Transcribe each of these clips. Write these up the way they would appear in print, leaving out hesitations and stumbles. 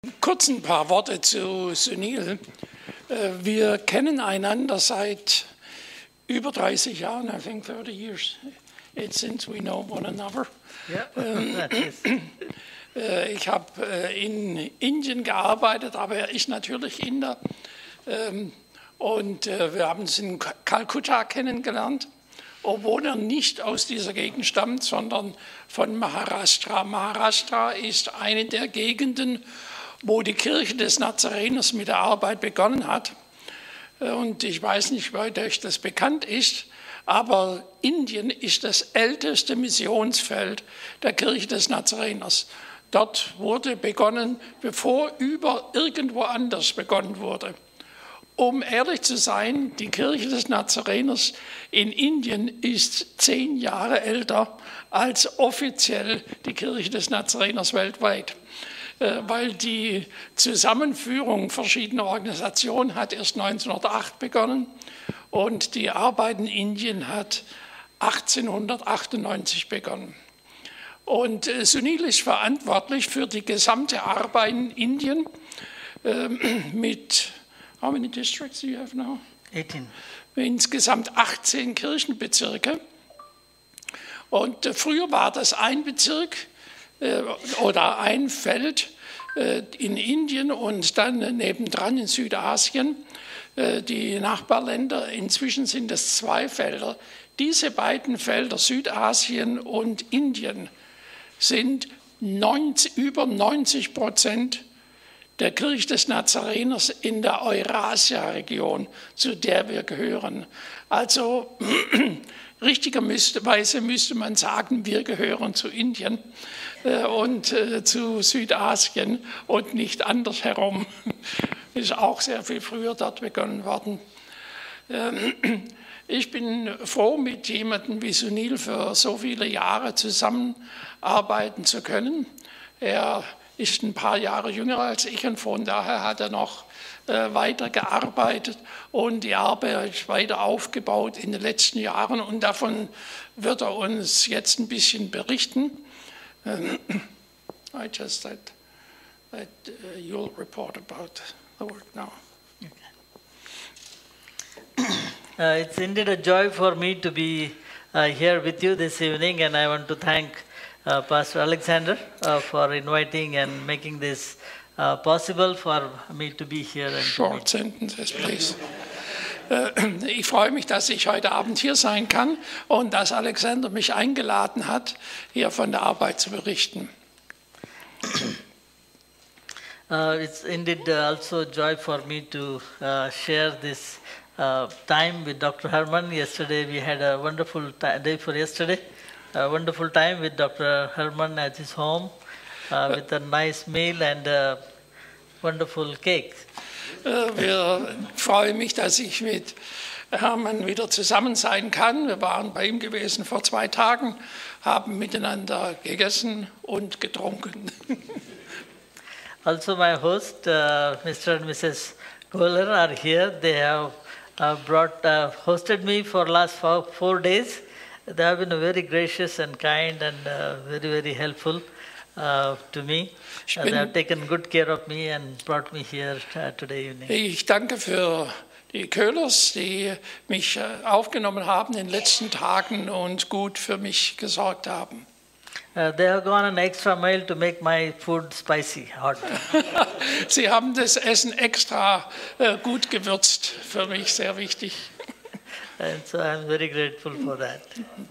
Kurz ein paar Worte zu Sunil. Wir kennen einander seit über 30 Jahren, I think 30 years it's since we know one another. Yeah. Ich habe in Indien gearbeitet, aber ich natürlich Inder. Und wir haben uns in Kalkutta kennengelernt, obwohl er nicht aus dieser Gegend stammt, sondern von Maharashtra. Maharashtra ist eine der Gegenden, wo die Kirche des Nazareners mit der Arbeit begonnen hat. Und ich weiß nicht, weit euch das bekannt ist, aber Indien ist das älteste Missionsfeld der Kirche des Nazareners. Dort wurde begonnen, bevor irgendwo anders begonnen wurde. Um ehrlich zu sein, die Kirche des Nazareners in Indien ist 10 Jahre älter als offiziell die Kirche des Nazareners weltweit. Weil die Zusammenführung verschiedener Organisationen hat erst 1908 begonnen und die Arbeit in Indien hat 1898 begonnen. Und Sunil ist verantwortlich für die gesamte Arbeit in Indien mit, how many districts do you have now? 18. Insgesamt 18 Kirchenbezirke. Und früher war das ein Bezirk oder ein Feld in Indien und dann nebendran in Südasien, die Nachbarländer. Inzwischen sind es 2 Felder. Diese beiden Felder, Südasien und Indien, sind über 90% der Kirche des Nazareners in der Eurasia-Region, zu der wir gehören. Also richtigerweise müsste man sagen, wir gehören zu Indien und zu Südasien und nicht andersherum. Ist auch sehr viel früher dort begonnen worden. Ich bin froh, mit jemandem wie Sunil für so viele Jahre zusammenarbeiten zu können. Er ist ein paar Jahre jünger als ich und von daher hat er noch weiter gearbeitet und die Arbeit weiter aufgebaut in den letzten Jahren und davon wird er uns jetzt ein bisschen berichten. I just that you'll report about the work now. It's indeed a joy for me to be here with you this evening, and I want to thank Pastor Alexander for inviting and making this possible for me to be here. And Short sentences, please. Ich freue mich, dass ich heute Abend hier sein kann und dass Alexander mich eingeladen hat, hier von der Arbeit zu berichten. It's indeed also a joy for me to share this time with Dr. Herman. Yesterday we had a wonderful day for yesterday. A wonderful time with Dr. Herman at his home with a nice meal and a wonderful cake. Wir freuen mich, dass ich mit Hermann wieder zusammen sein kann. Wir waren bei ihm gewesen vor 2 Tagen, haben miteinander gegessen und getrunken. Also my host, Mr. and Mrs. Kohler are here. They have hosted me for last 4 days. They have been very gracious and kind and very, very helpful to me. They have taken good care of me and brought me here today evening. Ich danke für die Köhlers, die mich aufgenommen haben in den letzten Tagen und gut für mich gesorgt haben. They have gone an extra mile to make my food spicy, hot. Sie haben das Essen extra gut gewürzt, für mich sehr wichtig. And so I'm very grateful for that.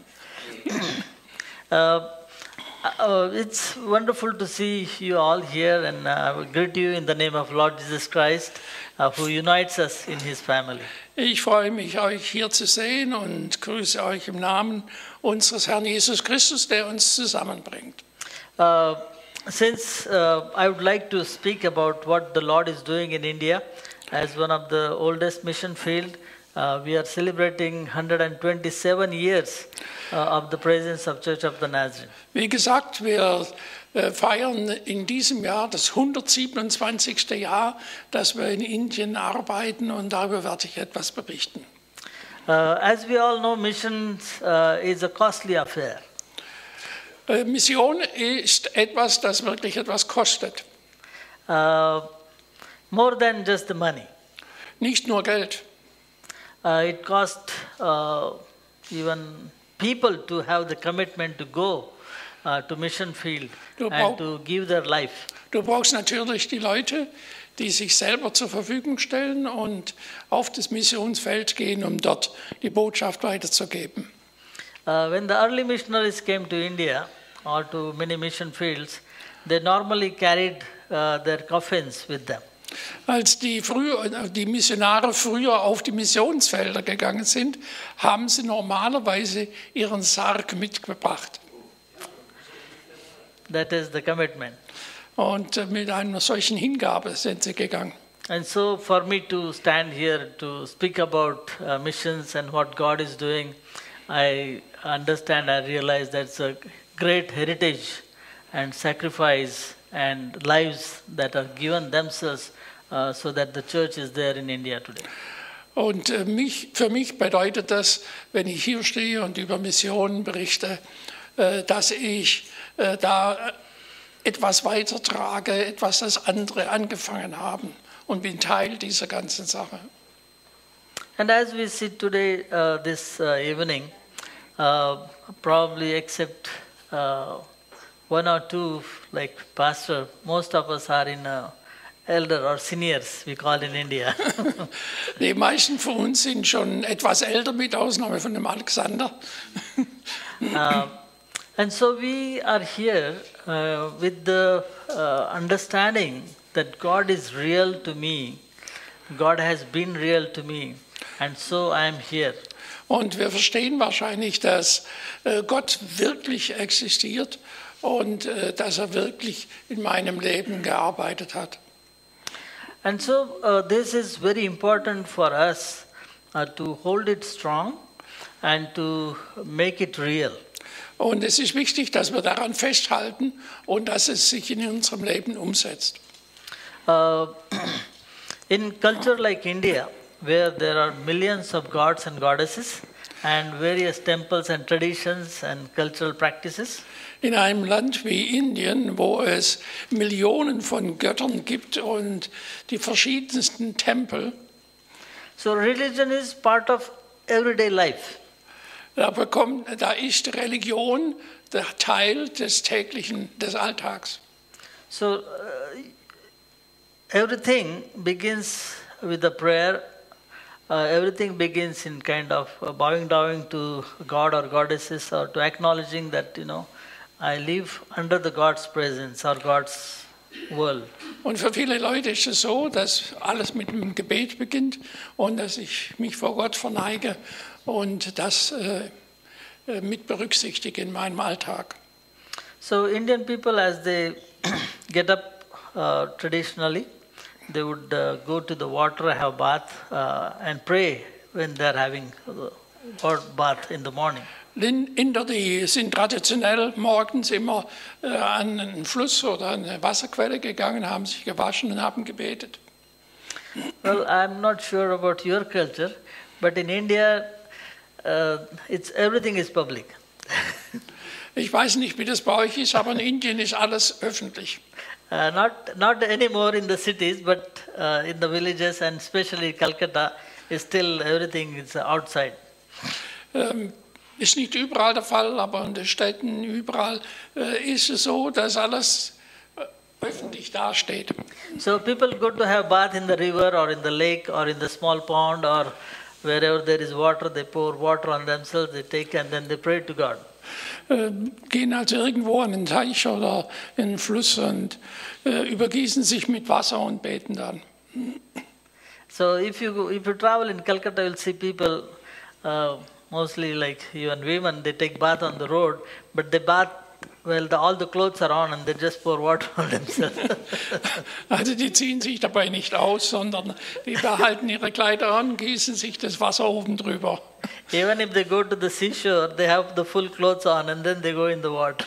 It's wonderful to see you all here, and I will greet you in the name of Lord Jesus Christ, who unites us in His family. Ich freue mich, euch hier zu sehen und grüße euch im Namen unseres Herrn Jesus Christus, der uns zusammenbringt. Since I would like to speak about what the Lord is doing in India, as one of the oldest mission field, we are celebrating 127 years of the presence of Church of the Nazarene. Wie gesagt, wir feiern in diesem Jahr das 127. Jahr, dass wir in Indien arbeiten und darüber werde ich etwas berichten. As we all know, missions is a costly affair. Mission ist etwas, das wirklich etwas kostet. more than just the money. Nicht nur Geld. It cost even people to have the commitment to go to mission field and to give their life. Du brauchst natürlich die Leute, die sich selber zur Verfügung stellen und auf das Missionsfeld gehen, um dort die Botschaft weiterzugeben. When the early missionaries came to India or to many mission fields, they normally carried their coffins with them. Als die Missionare früher auf die Missionsfelder gegangen sind, haben sie normalerweise ihren Sarg mitgebracht. That is the commitment. Und mit einer solchen Hingabe sind sie gegangen. And so for me to stand here to speak about missions and what God is doing, I understand, I realize that's a great heritage and sacrifice and lives that are given themselves so that the church is there in India today. Und für mich bedeutet das, wenn ich hier stehe und über Missionen berichte, dass ich da etwas weitertrage, etwas, das andere angefangen haben und bin Teil dieser ganzen Sache. And as we sit today, this evening, probably except one or two, like pastor, most of us are in elder or seniors, we call in India. Die meisten von uns sind schon etwas älter, mit Ausnahme von dem Alexander. And so we are here with the understanding that God is real to me, God has been real to me, and so I am here. Und wir verstehen wahrscheinlich, dass Gott wirklich existiert und dass er wirklich in meinem Leben gearbeitet hat. And so this is very important for us to hold it strong and to make it real. Und es ist wichtig, dass wir daran festhalten und dass es sich in unserem Leben umsetzt. In culture like India, where there are millions of gods and goddesses and various temples and traditions and cultural practices, In einem Land wie Indien, wo es Millionen von Göttern gibt und die verschiedensten Tempel, so religion is part of everyday life. da ist Religion der Teil des Alltags. So everything begins with a prayer. Everything begins in kind of bowing down to God or goddesses, or to acknowledging that, I live under the God's presence or God's world. Und für viele Leute ist es so, dass alles mit dem Gebet beginnt und dass ich mich vor Gott verneige und das mit berücksichtige in meinem Alltag. So Indian people, as they get up traditionally, they would go to the water, have bath, and pray when they are having bath in the morning. Inder, die sind traditionell morgens immer an einen Fluss oder an eine Wasserquelle gegangen, haben sich gewaschen und haben gebetet. Well, I'm not sure about your culture, but in India, everything is public. Ich weiß nicht, wie das bei euch ist, aber in Indien ist alles öffentlich. Not anymore in the cities, but in the villages and especially Calcutta, still everything is outside. Ist nicht überall der Fall, aber in den Städten überall ist es so, dass alles öffentlich dasteht. So people go to have bath in the river or in the lake or in the small pond or wherever there is water, they pour water on themselves, they take and then they pray to God. Gehen also irgendwo an den Teich oder in den Fluss und übergießen sich mit Wasser und beten dann. So if you travel in Calcutta, you'll see people, mostly like even women, they take bath on the road, but they bath, all the clothes are on and they just pour water on themselves. Also die ziehen sich dabei nicht aus, sondern die behalten ihre Kleider an, gießen sich das Wasser oben drüber. Even if they go to the seashore, they have the full clothes on and then they go in the water.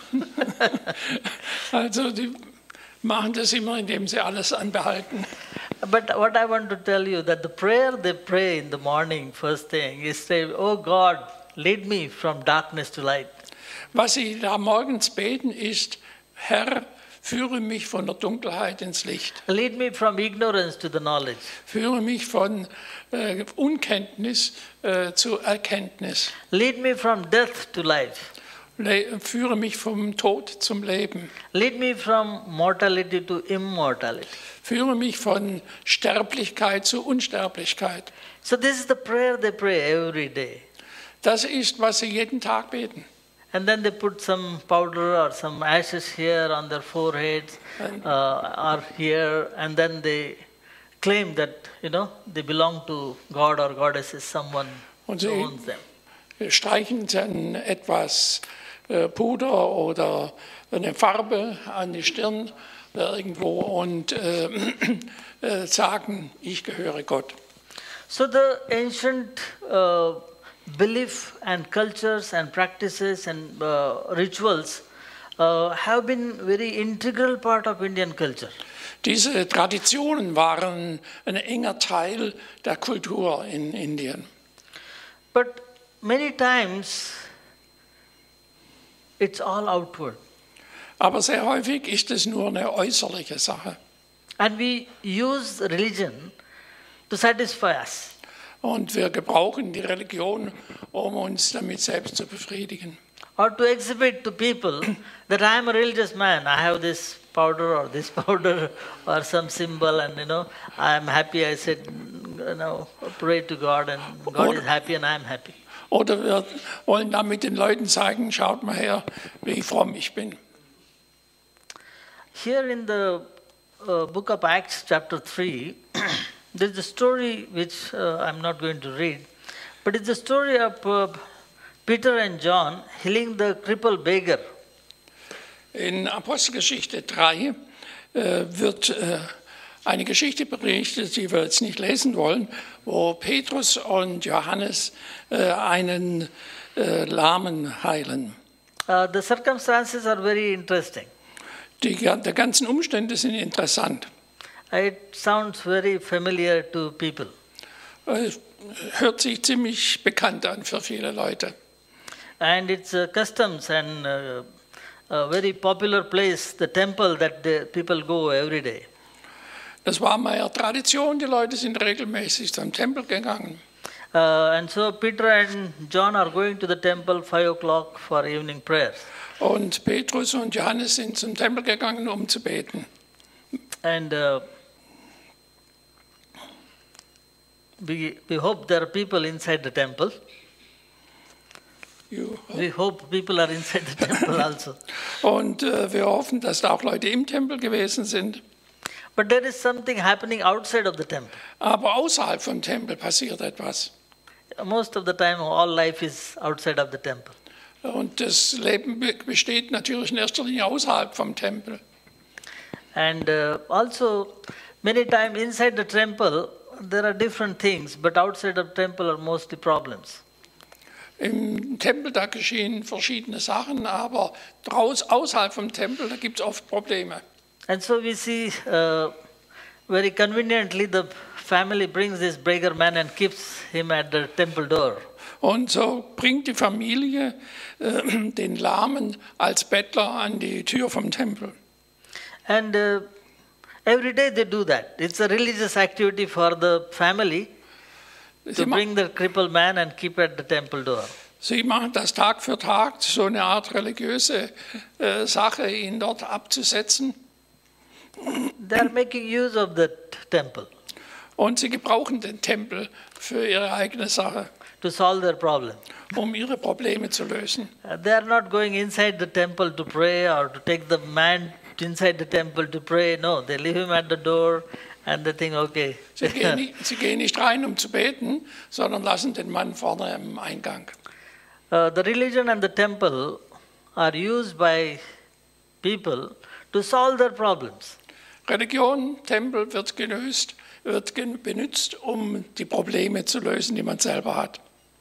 Also die machen das immer, indem sie alles anbehalten. But what I want to tell you, that the prayer they pray in the morning, first thing, is say, "Oh God, lead me from darkness to light." Was sie da morgens beten ist, Herr, führe mich von der Dunkelheit ins Licht. Lead me from ignorance to the knowledge. Führe mich von Unkenntnis zu Erkenntnis. Lead me from death to life. Führe mich vom Tod zum Leben. Lead me from mortality to immortality. Führe mich von Sterblichkeit zu Unsterblichkeit. So this is the prayer they pray every day. Das ist, was sie jeden Tag beten. And then they put some powder or some ashes here on their foreheads or here, and then they claim that, they belong to God or goddesses, someone Und who sie owns them. streichen dann etwas Puder oder eine Farbe an die Stirn irgendwo und sagen, ich gehöre Gott. So the ancient belief and cultures and practices and rituals have been very integral part of Indian culture. Diese Traditionen waren ein enger Teil der Kultur in Indien. But many times it's all outward. Aber sehr häufig ist es nur eine äußerliche Sache. And we use religion to satisfy us. Und wir gebrauchen die Religion, um uns damit selbst zu befriedigen. Or to exhibit to people that I am a religious man. I have this powder or this powder or some symbol, and I am happy. I said, pray to God, and God is happy, and I am happy. Oder wir wollen damit den Leuten zeigen, schaut mal her, wie fromm ich bin. Here in the book of Acts, chapter 3, there's a story which I'm not going to read, but it's the story of Peter and John healing the crippled beggar. In Apostelgeschichte 3 wird eine Geschichte berichtet, die wir jetzt nicht lesen wollen, wo Petrus und Johannes einen Lahmen heilen. The circumstances are very interesting. Die ganzen Umstände sind interessant. It sounds very familiar to people. Hört sich ziemlich bekannt an für viele Leute. And it's customs and a very popular place, the temple that the people go every day. Das war mal Tradition, die Leute sind regelmäßig zum Tempel gegangen. And so Peter and John are going to the temple 5 o'clock for evening prayers. Und Petrus und Johannes sind zum Tempel gegangen, um zu beten. And we hope there are people inside the temple. We hope people are inside the temple also. Und wir hoffen, dass da auch Leute im Tempel gewesen sind. But there is something happening outside of the temple. Aber außerhalb vom Tempel passiert etwas. Most of the time, all life is outside of the temple. Und das Leben besteht natürlich in erster Linie außerhalb vom Tempel. And also, many times inside the temple, there are different things, but outside of the temple are mostly problems. Im Tempel, da geschehen verschiedene Sachen, aber außerhalb vom Tempel, da gibt es oft Probleme. And so we see very conveniently the family brings this beggar man and keeps him at the temple door. Und so bringt die Familie den Lahmen als Bettler an die Tür vom Tempel. And every day they do that. It's a religious activity for the family to bring the crippled man and keep at the temple door. Sie machen das Tag für Tag, so eine Art religiöse Sache, ihn dort abzusetzen. They are making use of the temple. Und sie gebrauchen den Tempel für ihre eigene Sache. To solve their problem. Um ihre Probleme zu lösen. They are not going inside the temple to pray or to take the man inside the temple to pray. No, they leave him at the door and they think, okay. Sie gehen nicht rein, um zu beten, sondern lassen den Mann vorne im Eingang. The religion and the temple are used by people to solve their problems. Religion, Tempel wird benutzt, um die Probleme zu lösen, die man selber hat.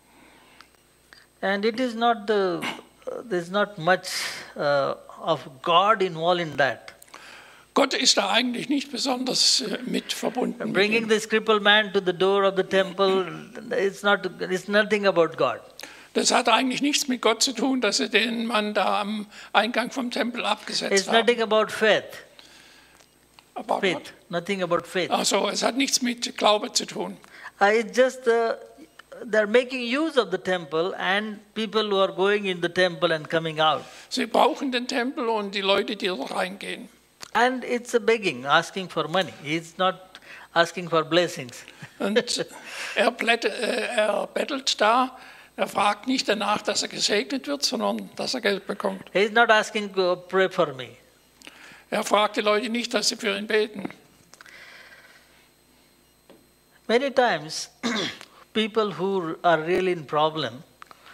And it is not there's not much of God involved in that. Gott ist da eigentlich nicht besonders mit verbunden. Bringing this crippled man to the door of the temple, it's nothing about God. Das hat eigentlich nichts mit Gott zu tun, dass sie den Mann da am Eingang vom Tempel abgesetzt It's haben. nothing about faith. About what? Faith. Nothing about faith. Also, es hat nichts mit Glaube zu tun. It's just they're making use of the temple and people who are going in the temple and coming out. Sie brauchen den Tempel und die Leute, die da reingehen. And it's a begging, asking for money. He's not asking for blessings. Und er bettelt da, er fragt nicht danach, dass er gesegnet wird, sondern dass er Geld bekommt. He's not asking to pray for me. Er fragt die Leute nicht, dass sie für ihn beten. Many times, people who are really in problem,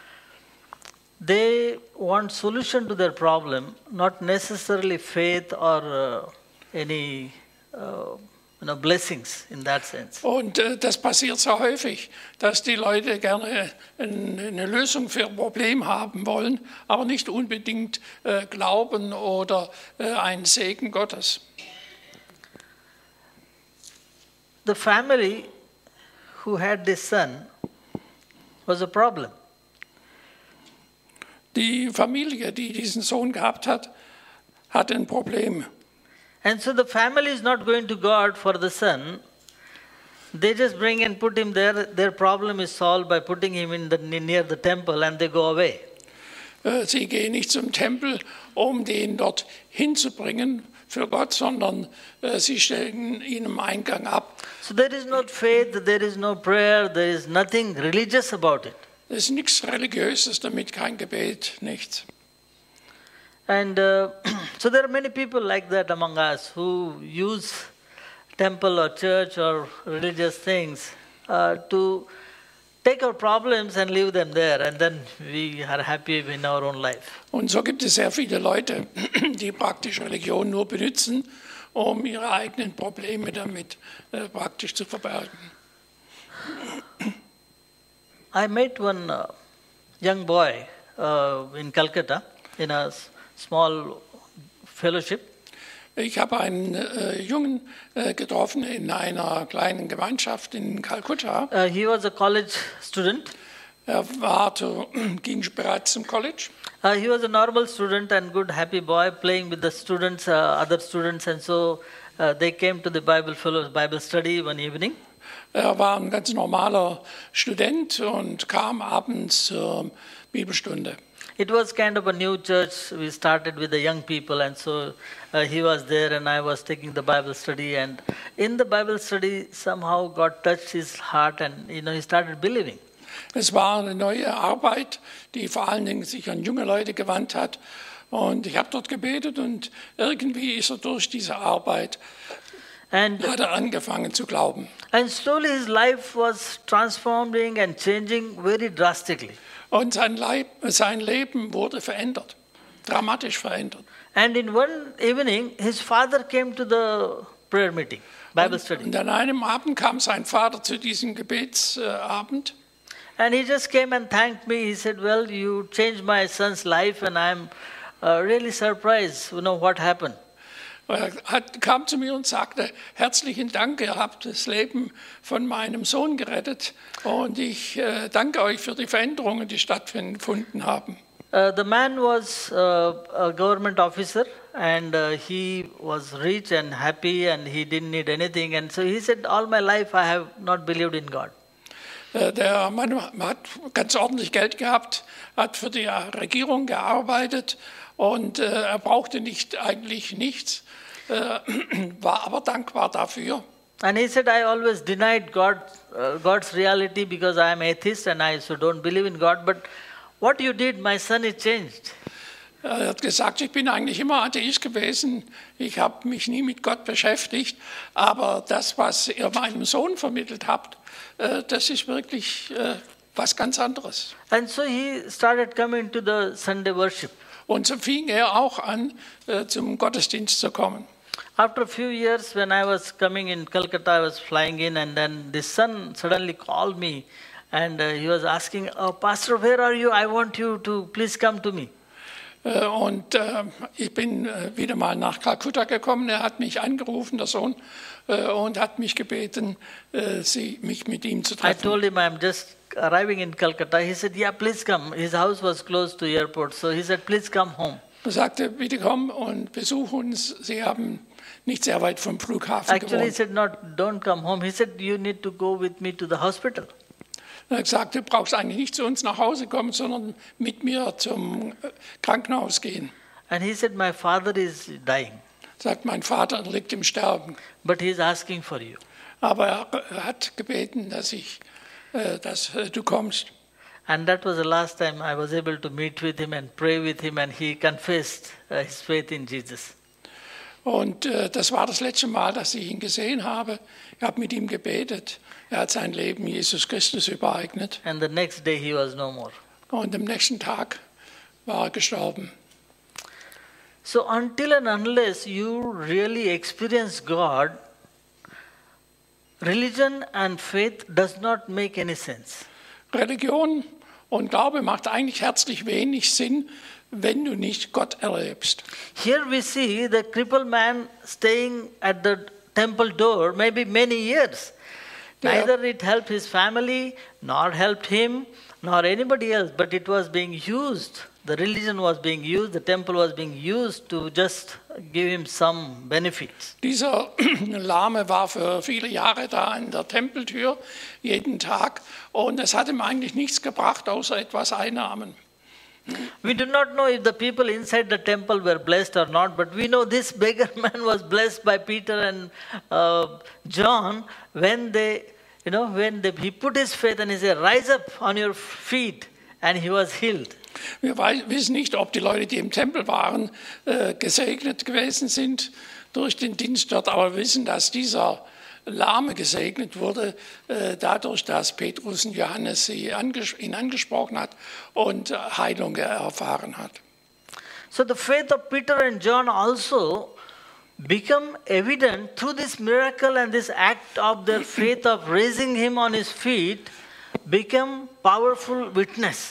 they want solution to their problem, not necessarily faith or any blessings in that sense. Und das passiert so häufig, dass die Leute gerne eine Lösung für ein Problem haben wollen, aber nicht unbedingt Glauben oder einen Segen Gottes. The family who had this son was a problem. Die Familie, die diesen Sohn gehabt hat, hatte ein Problem. And so the family is not going to God for the son. They just bring and put him there. Their problem is solved by putting him near the temple and they go away. Sie gehen nicht zum Tempel, um den dort hinzubringen für Gott, sondern sie stellen ihn am Eingang ab. So there is no faith, there is no prayer, there is nothing religious about it. Es ist nichts Religiöses damit, kein Gebet, nichts. And so there are many people like that among us who use temple or church or religious things to take our problems and leave them there, and then we are happy in our own life. Und so gibt es sehr viele Leute, die praktisch Religion nur benutzen, um ihre eigenen Probleme damit praktisch zu verbergen. I met one young boy in Calcutta in a small fellowship. Ich habe einen Jungen getroffen in einer kleinen Gemeinschaft in Kalkutta. He was a college student. Er ging bereits zum College. He was a normal student and good, happy boy, playing with the students, other students, and so they came to the Bible study one evening. Er war ein ganz normaler Student und kam abends zur Bibelstunde. It was kind of a new church. We started with the young people, and so he was there, and I was taking the Bible study. And in the Bible study, somehow God touched his heart, and he started believing. Es war eine neue Arbeit, die vor allen Dingen sich an junge Leute gewandt hat. Und ich habe dort gebetet und irgendwie ist er durch diese Arbeit hat er angefangen zu glauben. And slowly his life was transforming and changing very drastically. Und sein Leben wurde verändert, dramatisch verändert. And in one evening, his father came to the prayer meeting, Bible study. Und an einem Abend kam sein Vater zu diesem Gebetsabend. And he just came and thanked me. He said, well, you changed my son's life and I'm really surprised, what happened. Er kam zu mir und sagte, herzlichen Dank, ihr habt das Leben von meinem Sohn gerettet und ich danke euch für die Veränderungen, die stattgefunden haben. The man was a government officer and he was rich and happy and he didn't need anything. And so he said, all my life I have not believed in God. Der Mann hat ganz ordentlich Geld gehabt, hat für die Regierung gearbeitet und er brauchte eigentlich nichts, war aber dankbar dafür. And he said, I always denied God's reality because I am atheist and I so don't believe in God. But what you did, my son, is changed. Er hat gesagt, ich bin eigentlich immer Atheist gewesen, ich habe mich nie mit Gott beschäftigt, aber das, was ihr meinem Sohn vermittelt habt, das ist wirklich was ganz anderes. And so he started coming to the Sunday worship. Und so fing er auch an, zum Gottesdienst zu kommen. After a few years, when I was coming in Calcutta, I was flying in, and then the son suddenly called me, and he was asking, Pastor, where are you? I want you to please come to me. Ich bin wieder mal nach Kalkutta gekommen. Er hat mich angerufen, der Sohn, und hat mich gebeten, mich mit ihm zu I treffen. told him I'm just arriving in Calcutta. He said, yeah, please come. His house was close to airport. So he said, please come home. Er sagte, bitte komm und besuch uns. Sie haben nicht sehr weit vom Flughafen Actually, he gewohnt. said, no, don't come home. He said, you need to go with me to the hospital. Er sagte, du brauchst eigentlich nicht zu uns nach Hause kommen, sondern mit mir zum Krankenhaus gehen. And he said, my father is dying, Sagt, mein Vater liegt im Sterben. but he is asking for you. Aber er hat gebeten, dass du kommst. And that was the last time I was able to meet with him and pray with him, and he confessed his faith in Jesus. Und das war das letzte Mal, dass ich ihn gesehen habe. Ich habe mit ihm gebetet. Er hat sein Leben Jesus Christus übereignet. And the next day he was no more. Und am nächsten Tag war er gestorben. So until and unless you really experience God, religion and faith does not make any sense. Religion und Glaube macht eigentlich herzlich wenig Sinn, wenn du nicht Gott erlebst. Here we see the crippled man staying at the temple door maybe many years. Yeah. Neither it helped his family, nor helped him, nor anybody else, but it was being used. The religion was being used, the temple was being used to just give him some benefits. Dieser Lahme war für viele Jahre da an der Tempeltür, jeden Tag. Und es hat ihm eigentlich nichts gebracht, außer etwas Einnahmen. We do not know if the people inside the temple were blessed or not, but we know this beggar man was blessed by Peter and John when he put his faith and he said, rise up on your feet, and he was healed. Wir wissen nicht, ob die Leute, die im Tempel waren, gesegnet gewesen sind durch den Dienst dort, aber wir wissen, dass dieser Lahme gesegnet wurde, dadurch, dass Petrus und Johannes ihn angesprochen hat und Heilung erfahren hat. So the faith of Peter and John also become evident through this miracle, and this act of their faith of raising him on his feet become powerful witness.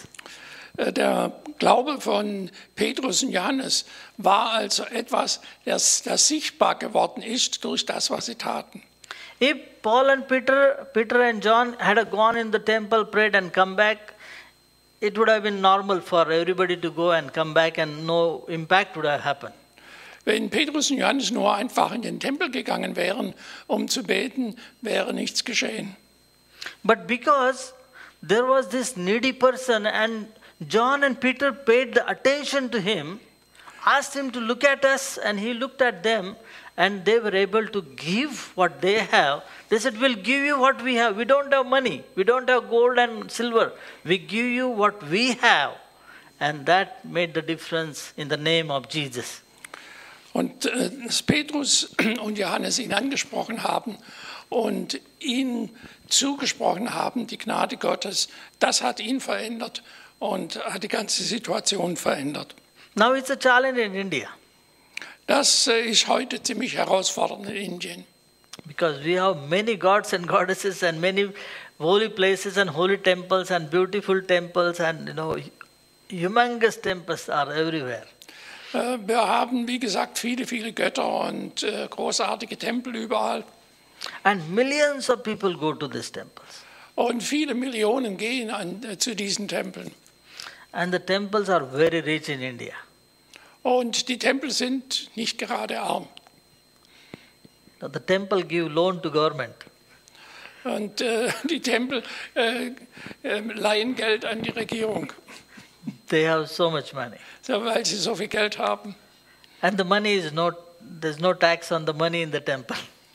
Der Glaube von Petrus und Johannes war also etwas, das sichtbar geworden ist durch das, was sie taten. If Paul and Peter and John had gone in the temple, prayed and come back, it would have been normal for everybody to go and come back and no impact would have happened. Wenn Petrus und Johannes nur einfach in den Tempel gegangen wären, um zu beten, wäre nichts geschehen. But because there was this needy person and John and Peter paid the attention to him, asked him to look at us, and he looked at them, and they were able to give what they have. They said, we'll give you what we have. We don't have money. We don't have gold and silver. We give you what we have. And that made the difference in the name of Jesus. Und dass Petrus und Johannes ihn angesprochen haben und ihn zugesprochen haben, die Gnade Gottes, das hat ihn verändert und hat die ganze Situation verändert. Now it's a challenge in India Das ist heute ziemlich herausfordernd in Indien. because we have many gods and goddesses and many holy places and holy temples and beautiful temples and humongous temples are everywhere. Wir haben, wie gesagt, viele Götter und großartige Tempel überall. And millions of people go to these temples. Und viele Millionen gehen zu diesen Tempeln. And the temples are very rich in India. Und die Tempel sind nicht gerade arm. Now, the temple give loan to government. Und die Tempel leihen Geld an die Regierung, They have so much money. weil sie so viel Geld haben. And the money is there's no tax on the money in the temple.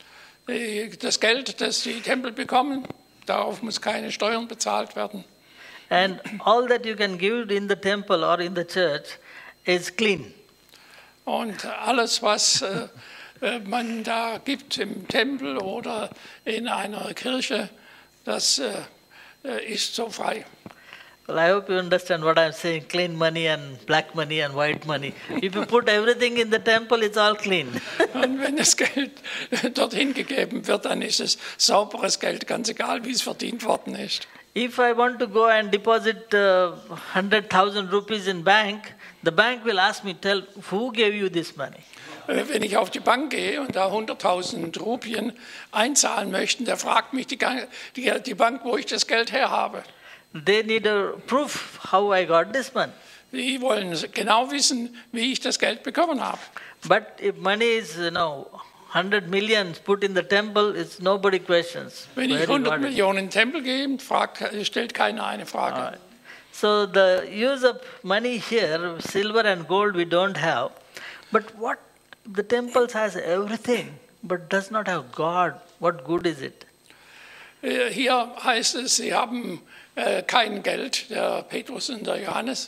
Das Geld, das die Tempel bekommen, darauf muss keine Steuern bezahlt werden. And all that you can give in the temple or in the church is clean. Und alles, was man da gibt im Tempel oder in einer Kirche, das ist so frei. Well, I hope you understand what I'm saying, clean money and black money and white money. If you put everything in the temple, it's all clean. Und wenn das Geld dorthin gegeben wird, dann ist es sauberes Geld, ganz egal, wie es verdient worden ist. If I want to go and deposit 100,000 rupees in bank, The bank will ask me, tell who gave you this money? Wenn ich auf die Bank gehe und da 100.000 Rupien einzahlen möchte, der fragt mich die Bank, wo ich das Geld her habe. They need a proof how I got this money. Die wollen genau wissen, wie ich das Geld bekommen habe. But if money is, 100 million put in the temple, it's nobody questions. Wenn ich 100 Millionen in den Tempel gehe, stellt keiner eine Frage. Right. So the use of money here, silver and gold we don't have. But what the temples has everything, but does not have God. What good is it? Hier heißt es, sie haben kein Geld, der Petrus und der Johannes.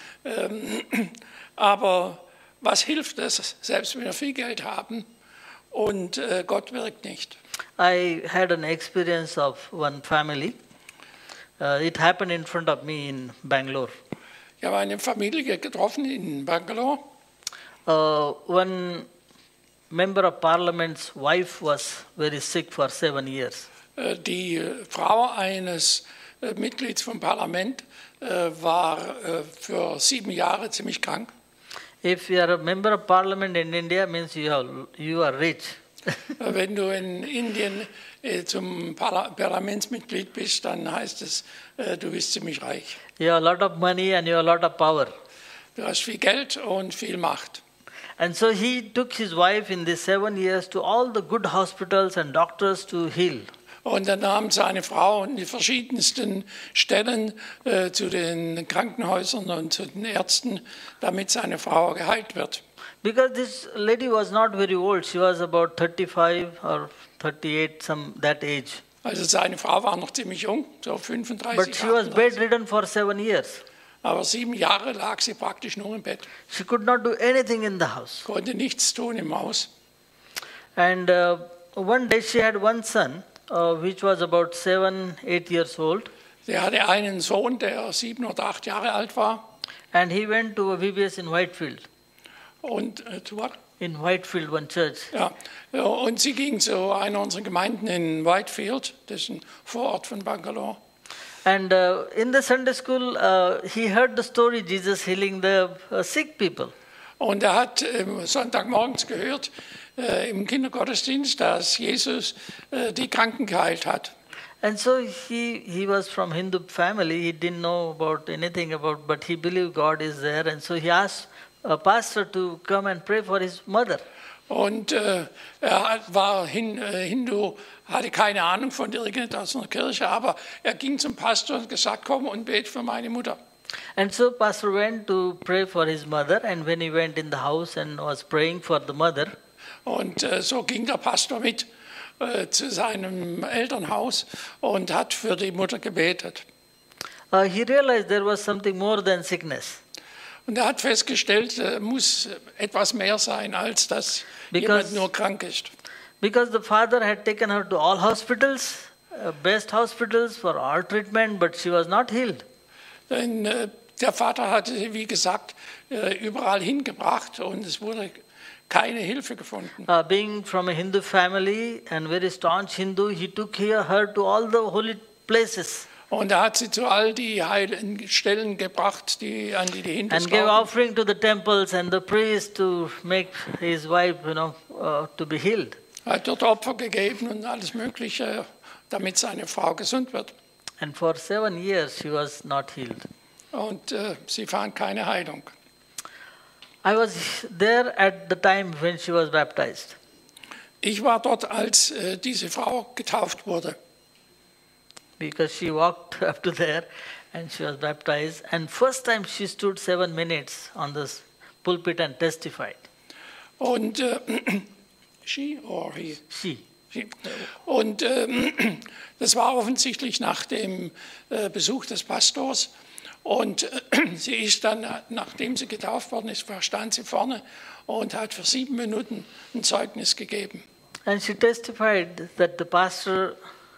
Aber was hilft es, selbst wenn wir viel Geld haben und Gott wirkt nicht? I had an experience of one family. It happened in front of me in Bangalore. Ich habe eine Familie getroffen in Bangalore. One member of parliament's wife was very sick for 7 years. Die Frau eines Mitglieds vom Parlament war für 7 Jahre ziemlich krank. If you are a member of parliament in India, means you are rich. Wenn du in Indien zum Parlamentsmitglied bist, dann heißt es, du bist ziemlich reich. You have a lot of money and you have a lot of power. Du hast viel Geld und viel Macht. And so he took his wife in these 7 years to all the good hospitals and doctors to heal. Und er nahm seine Frau in die verschiedensten Stellen zu den Krankenhäusern und zu den Ärzten, damit seine Frau geheilt wird. Because this lady was not very old. She was about 35 or 38, that age. Also seine Frau war noch ziemlich jung, so 35 But she was 38. bedridden for 7 years. Aber 7 Jahre lag sie praktisch nur im Bett, She could not do anything in the house. konnte nichts tun im Haus. And one day she had one son, which was about 7, 8 years old. Sie hatte einen Sohn, der 7 oder 8 Jahre alt war. And he went to a VBS in Whitefield. Und zu was? In Whitefield, one church. Ja, und sie ging zu einer unserer Gemeinden in Whitefield, das ist ein Vorort von Bangalore. And in the Sunday school, he heard the story Jesus healing the sick people. Und er hat Sonntagmorgens gehört im Kindergottesdienst, dass Jesus die Kranken geheilt hat. And so he was from Hindu family. He didn't know about anything about, but he believed God is there. And so he asked a pastor to come and pray for his mother. Und er war Hindu, hatte keine Ahnung von irgendetwas in der Kirche, aber er ging zum Pastor und gesagt, komm und bete für meine Mutter. And so pastor went to pray for his mother. And when he went in the house and was praying for the mother, Und so ging der Pastor mit zu seinem Elternhaus und hat für die Mutter gebetet. he realized there was something more than sickness. Und er hat festgestellt, muss etwas mehr sein, als dass jemand nur krank ist. Because the father had taken her to all hospitals, best hospitals for all treatment, but she was not healed. Denn der Vater hatte sie, wie gesagt, überall hingebracht und es wurde keine Hilfe gefunden. Being from a Hindu family and very staunch Hindu, he took her to all the holy places Und er hat sie zu all die heiligen Stellen gebracht, an die Hindus and gave glauben. offering to the temples and the priests to make his wife, to be healed. Er hat dort Opfer gegeben und alles Mögliche, damit seine Frau gesund wird. And for 7 years she was not healed. Und sie fand keine Heilung. I was there at the time when she was baptized. Ich war dort, als diese Frau getauft wurde. Because she walked up to there and she was baptized. And first time she stood 7 minutes on this pulpit and testified. Und she or he? She. Und das war offensichtlich nach dem Besuch des Pastors. Und sie ist dann, nachdem sie getauft worden ist, stand sie vorne und hat für 7 Minuten ein Zeugnis gegeben. And she testified that the pastor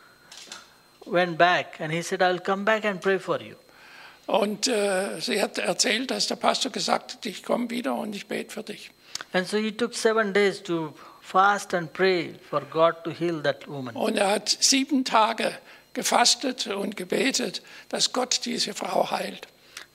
went back and he said, I will come back and pray for you. Und sie hat erzählt, dass der Pastor gesagt hat, ich komme wieder und ich bete für dich. And so he took 7 days to fast and pray for God to heal that woman. Und er hat 7 Tage gefastet und gebetet, dass Gott diese Frau heilt.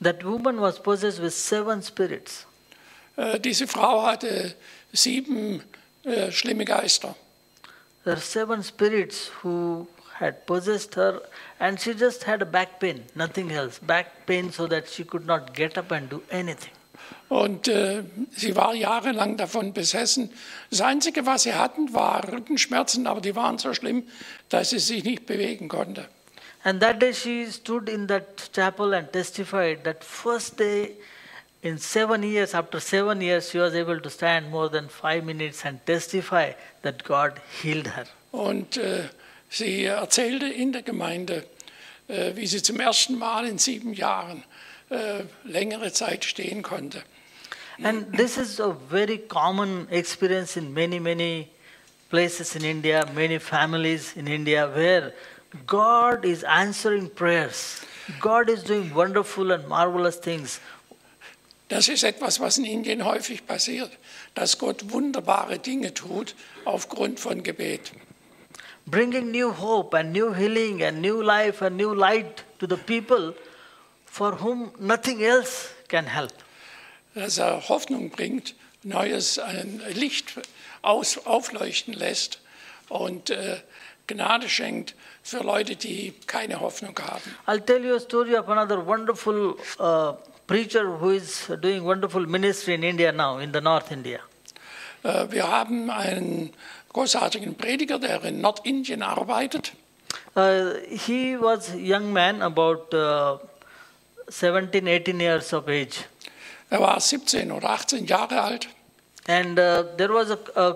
That woman was possessed with 7 spirits. Diese Frau hatte 7 schlimme Geister. There are 7 spirits who had possessed her, and she just had a back pain, nothing else. Back pain so that she could not get up and do anything. Und sie war jahrelang davon besessen. Das Einzige, was sie hatten, war Rückenschmerzen, aber die waren so schlimm, dass sie sich nicht bewegen konnte. And that day she stood in that chapel and testified that first day in 7 years, after 7 years, she was able to stand more than 5 minutes and testify that God healed her. Und sie erzählte in der Gemeinde, wie sie zum ersten Mal in 7 Jahren längere Zeit stehen konnte. And this is a very common experience in many, many places in India, many families in India, where God is answering prayers. God is doing wonderful and marvelous things. Das ist etwas, was in Indien häufig passiert, dass Gott wunderbare Dinge tut aufgrund von Gebet. Bringing new hope and new healing and new life and new light to the people for whom nothing else can help. Dass Hoffnung bringt, neues Licht aufleuchten lässt und Gnade schenkt für Leute, die keine Hoffnung haben. I'll tell you a story of another wonderful preacher who is doing wonderful ministry in India now, in the North India. Wir haben einen großartigen Prediger, der in Nordindien arbeitet. He was a young man, about 17, 18 years of age. War 17 oder 18 Jahre alt. And there was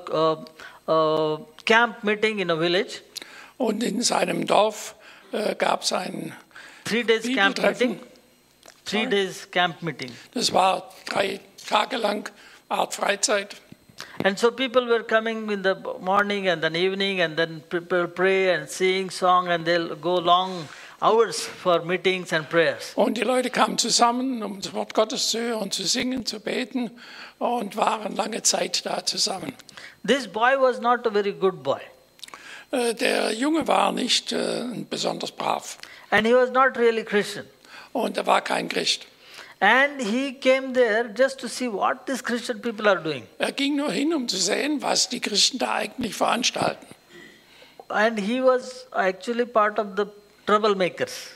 a camp meeting in a village. Und in seinem Dorf gab es ein 3 days camp Bibeltreffen. meeting. 3 days camp meeting. Das war 3 Tage lang Art Freizeit. And so people were coming in the morning and then evening, and then people pray and sing song, and they'll go long hours for meetings and prayers. Und die Leute kamen zusammen, um das Wort Gottes zu hören, zu singen, zu beten und waren lange Zeit da zusammen. This boy was not a very good boy. Der Junge war nicht besonders brav And he was not really Christian. und er war kein Christ. And he came there just to see what these Christian people are doing. Er ging nur hin, um zu sehen, was die Christen da eigentlich veranstalten. And he was actually part of the troublemakers.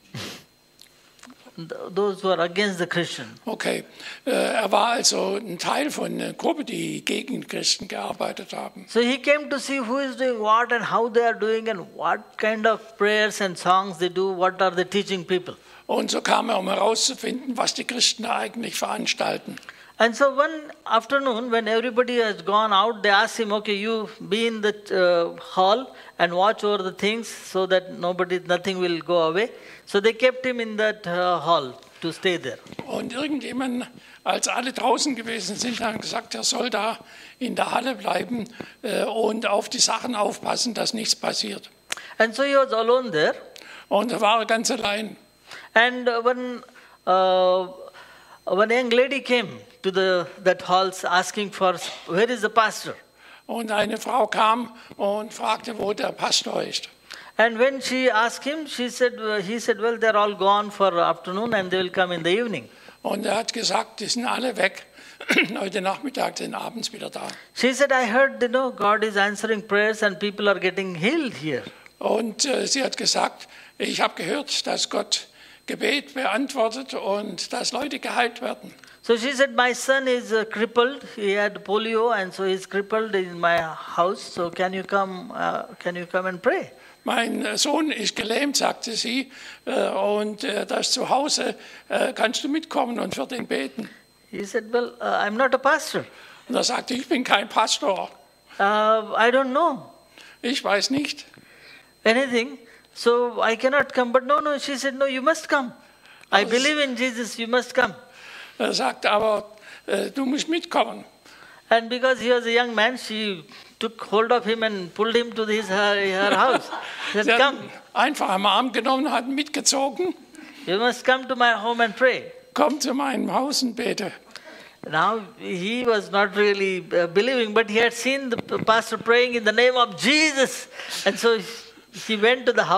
Those who are against the Christian. Okay, er war also ein Teil von einer Gruppe, die gegen Christen gearbeitet haben. So he came to see who is doing what and how they are doing and what kind of prayers and songs they do, what are they teaching people. Und so kam er, um herauszufinden, was die Christen da eigentlich veranstalten. And so one afternoon, when everybody has gone out, they asked him, okay, you be in the hall and watch over the things so that nothing will go away. So they kept him in that hall to stay there. Und irgendjemand, als alle draußen gewesen sind, hat gesagt, er soll da in der Halle bleiben und auf die Sachen aufpassen, dass nichts passiert. And so he was alone there. Und er war ganz allein. And one young lady came to that hall asking for, where is the pastor? Und eine Frau kam und fragte, wo der Pastor ist. And when she asked him, he said, well, they're all gone for afternoon and they will come in the evening. Und er hat gesagt, die sind alle weg. Heute Nachmittag sind abends wieder da. She said, I heard, God is answering prayers and people are getting healed here. Und sie hat gesagt, ich habe gehört, dass Gott Gebet beantwortet und dass Leute geheilt werden. So she said, my son is crippled. He had polio and so he's crippled in my house. So can you come and pray? Mein Sohn ist gelähmt, sagte sie, und da ist zu Hause, kannst du mitkommen und für den beten? He said, well, I'm not a pastor. Und er sagte, ich bin kein Pastor. I don't know Ich weiß nicht. anything, so I cannot come. But no, she said, no, you must come. I believe in Jesus, you must come. Er sagte, aber du musst mitkommen. And because he was a young man, she took hold of him and pulled him to her house. She Sie said, hat come, ihn einfach am Arm genommen, hat ihn mitgezogen. you must come to my home and pray. Komm zu meinem Haus und bete. Now, he was not really believing, but he had seen the pastor praying in the name of Jesus. And so he went to the house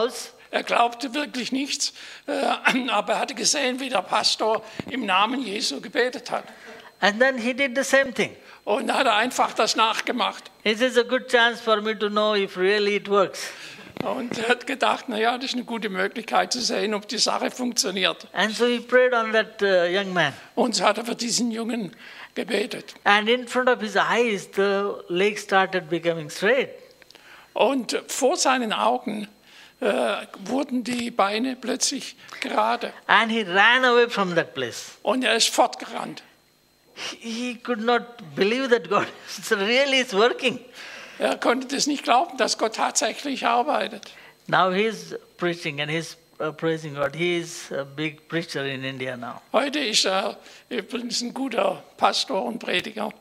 er glaubte wirklich nichts, aber er hatte gesehen, wie der Pastor im Namen Jesu gebetet hat. And then he did the same thing. Und dann hat er einfach das nachgemacht. He says, a good chance for me to know if really it works. Und er hat gedacht, naja, das ist eine gute Möglichkeit zu sehen, ob die Sache funktioniert. And so he prayed on that young man. Und so hat er für diesen Jungen gebetet. And in front of his eyes, the leg started becoming straight. Und vor seinen Augen wurden die Beine plötzlich gerade. And he ran away from that place. Und er ist fortgerannt. He could not believe that God really is working. Er konnte das nicht glauben, dass Gott tatsächlich arbeitet. Now he is preaching and he's praising God. He is a big preacher in India now. Heute ist er übrigens ein guter Pastor und Prediger.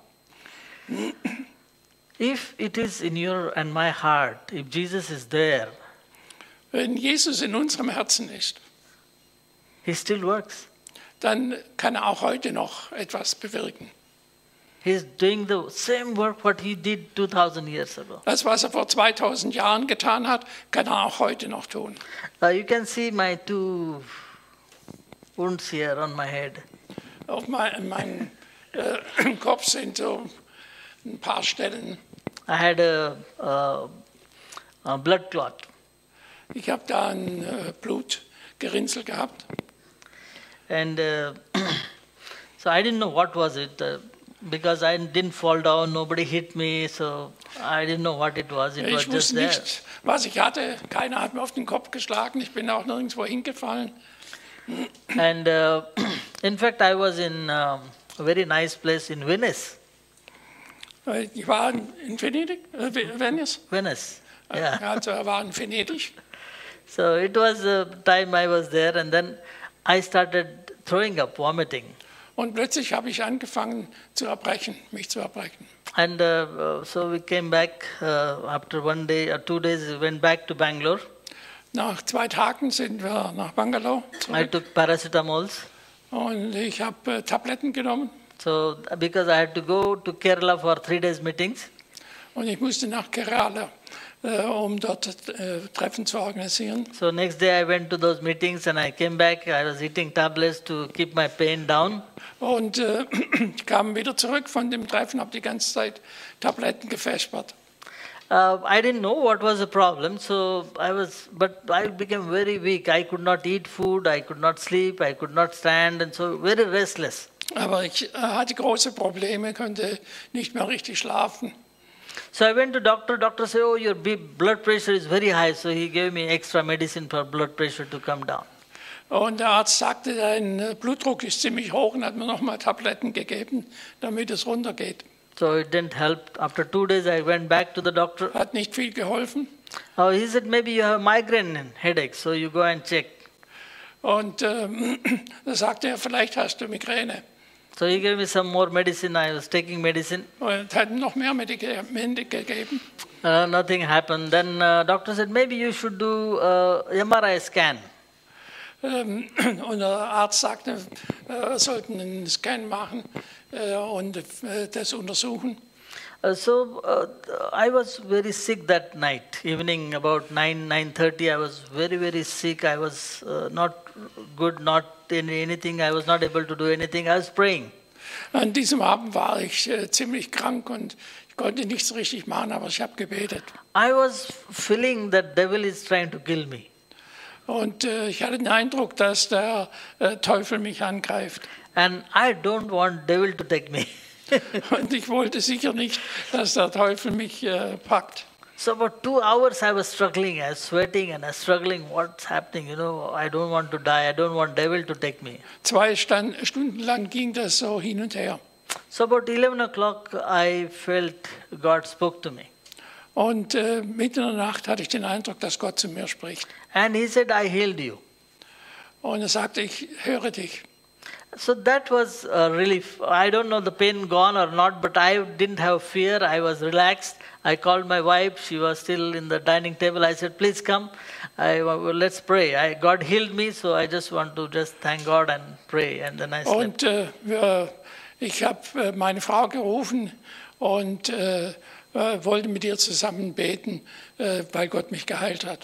If it is in your and my heart, if Jesus is there, Wenn Jesus in unserem Herzen ist, he still works. dann kann er auch heute noch etwas bewirken. He's doing the same work what he did 2000 years ago. Das, was er vor 2000 Jahren getan hat, kann er auch heute noch tun. You can see my two wounds here on my head. Auf meinem Kopf sind so ein paar Stellen. I had a blood clot. Ich habe da ein Blutgerinnsel gehabt. And so I didn't know what was it because I didn't fall down, nobody hit me, so I didn't know what it was. It was Ich just wusste there. nicht, was ich hatte. Keiner hat mir auf den Kopf geschlagen. Ich bin auch nirgendwo hingefallen. And in fact, I was in a very nice place in Venice. Ich war in Venedig, Venice. Venice, yeah. Also er war in Venedig. So it was a time I was there, and then I started throwing up, vomiting. Und plötzlich habe ich angefangen zu erbrechen, mich zu erbrechen. And so we came back after 1 day or 2 days. We went back to Bangalore. Nach 2 Tagen sind wir nach Bangalore I zurück. took paracetamols. Und ich habe Tabletten genommen. So because I had to go to Kerala for 3 days meetings. Und ich musste nach Kerala, um dort Treffen zu organisieren. So next day I went to those meetings and I came back. I was eating tablets to keep my pain down. Und ich kam wieder zurück von dem Treffen, habe die ganze Zeit Tabletten gefespert. I didn't know what was the problem, but I became very weak. I could not eat food, I could not sleep, I could not stand, and so very restless. Aber ich hatte große Probleme, konnte nicht mehr richtig schlafen. So I went to doctor. Doctor said, "Oh, your blood pressure is very high." So he gave me extra medicine for blood pressure to come down. Und der Arzt sagte, dein Blutdruck ist ziemlich hoch und hat mir nochmal Tabletten gegeben, damit es runtergeht. So it didn't help. After 2 days, I went back to the doctor. Hat nicht viel geholfen. He said, maybe you have migraine headache, so you go and check. Und da sagte er, vielleicht hast du Migräne. So he gave me some more medicine. I was taking medicine. Und hat ihm noch mehr Medikamente gegeben. Nothing happened. Then doctor said, maybe you should do MRI scan. Und der Arzt sagte, wir sollten einen Scan machen und das untersuchen. So I was very sick that night. Evening about 9:30, I was very, very sick. I was not good, not in anything. I was not able to do anything. I was praying. An diesem Abend war ich ziemlich krank und ich konnte nichts richtig machen, aber ich habe gebetet. I was feeling that devil is trying to kill me. Und ich hatte den Eindruck, dass der Teufel mich angreift. And I don't want devil to take me. Und ich wollte sicher nicht, dass der Teufel mich packt. So about 2 hours I was struggling, I was sweating and I was struggling. What's happening? You know, I don't want to die. I don't want devil to take me. 2 Stunden lang ging das so hin und her. So about 11 o'clock I felt God spoke to me. Und mitten in der Nacht hatte ich den Eindruck, dass Gott zu mir spricht. And he said, I healed you. Und er sagte, ich höre dich. So that was a relief. I don't know the pain gone or not, but I didn't have fear. I was relaxed. I called my wife. She was still in the dining table. I said, please come. Let's pray. God healed me, so I just want to just thank God and pray. And then I slept. Und ich habe meine Frau gerufen und wollte mit ihr zusammen beten, weil Gott mich geheilt hat.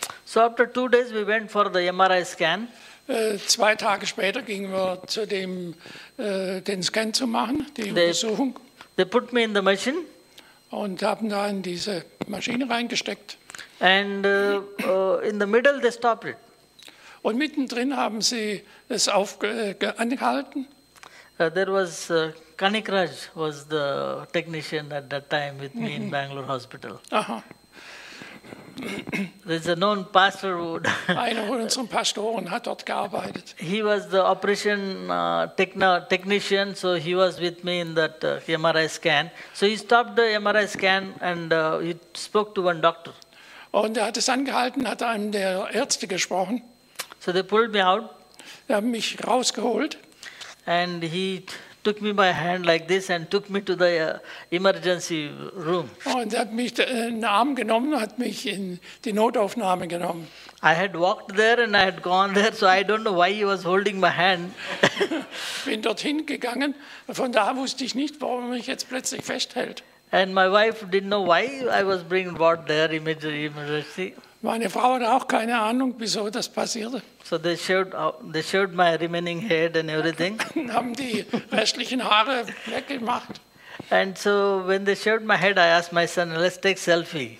So after 2 days, we went for the MRI scan. 2 Tage später gingen wir zu dem, den Scan zu machen, die Untersuchung, They put me in the machine, und haben da in diese Maschine reingesteckt. and in the middle, they stopped it. Und mittendrin haben sie es angehalten. There was Kanik Raj was the technician at that time with me in Bangalore Hospital. Aha. There's a known pastor who Einer von unseren Pastoren hat dort gearbeitet. he was the operation technician, so he was with me in that MRI scan. So he stopped the MRI scan and he spoke to one doctor. Und er hat es angehalten, hat einem der Ärzte gesprochen. So they pulled me out Die haben mich rausgeholt and he took me by hand like this and took me to the emergency room. und er hat mich in den Arm genommen, hat mich in die Notaufnahme genommen. I had walked there and I had gone there, so I don't know why he was holding my hand. Bin dorthin gegangen. Von da wusste ich nicht, warum er mich jetzt plötzlich festhält. And my wife didn't know why I was being brought there immediately. Meine Frau hatte auch keine Ahnung, wieso das passierte. So they showed my remaining head and everything. Haben die restlichen Haare weggemacht. And so when they showed my head, I asked my son, let's take selfie.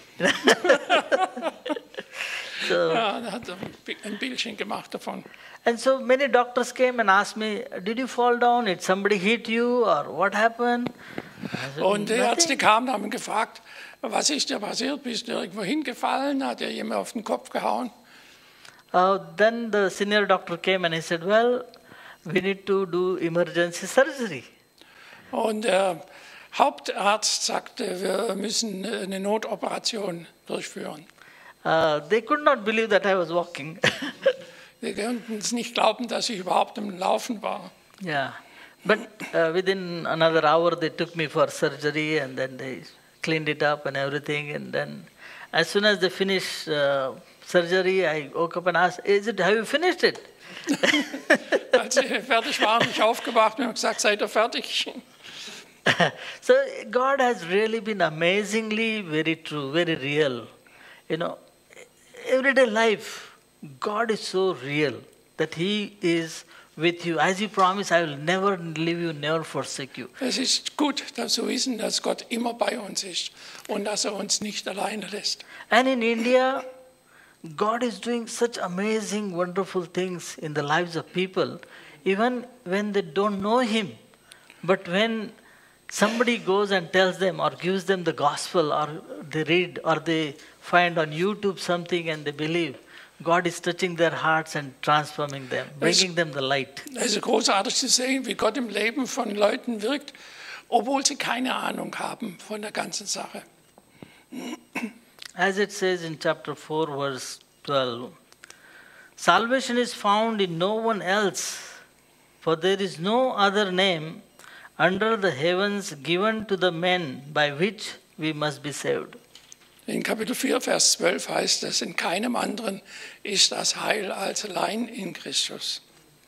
So, Ja, er hat ein Bildchen gemacht davon. and so many doctors came and asked me, did you fall down? Did somebody hit you or what happened? I said, Und die "Nothing." Ärzte kamen und haben gefragt, was ist dir passiert? Bist du irgendwo hingefallen? Hat dir jemand auf den Kopf gehauen? Then the senior doctor came and he said, well, we need to do emergency surgery. Und der Hauptarzt sagte, wir müssen eine Notoperation durchführen. They could not believe that I was walking. Wir konnten es nicht glauben, dass ich überhaupt im Laufen war. Yeah. But within another hour, they took me for surgery and then they cleaned it up and everything. And then as soon as they finished surgery, I woke up and asked, have you finished it? Als sie fertig waren, habe ich aufgewacht und gesagt, seid ihr fertig? So God has really been amazingly very true, very real. You know, everyday life, God is so real that He is with you. As He promised, I will never leave you, never forsake you. Es ist gut, zu wissen, dass Gott immer bei uns ist und dass er uns nicht alleine lässt. And in India, God is doing such amazing, wonderful things in the lives of people, even when they don't know Him. But when somebody goes and tells them or gives them the gospel, or they read or they find on YouTube something and they believe, God is touching their hearts and transforming them, bringing them the light. Es ist großartig zu sehen, wie Gott im Leben von Leuten wirkt, obwohl sie keine Ahnung haben von der ganzen Sache. As it says in chapter 4, verse 12, salvation is found in no one else, for there is no other name under the heavens given to the men by which we must be saved. In Kapitel 4, Vers 12 heißt es, in keinem anderen ist das Heil als allein in Christus.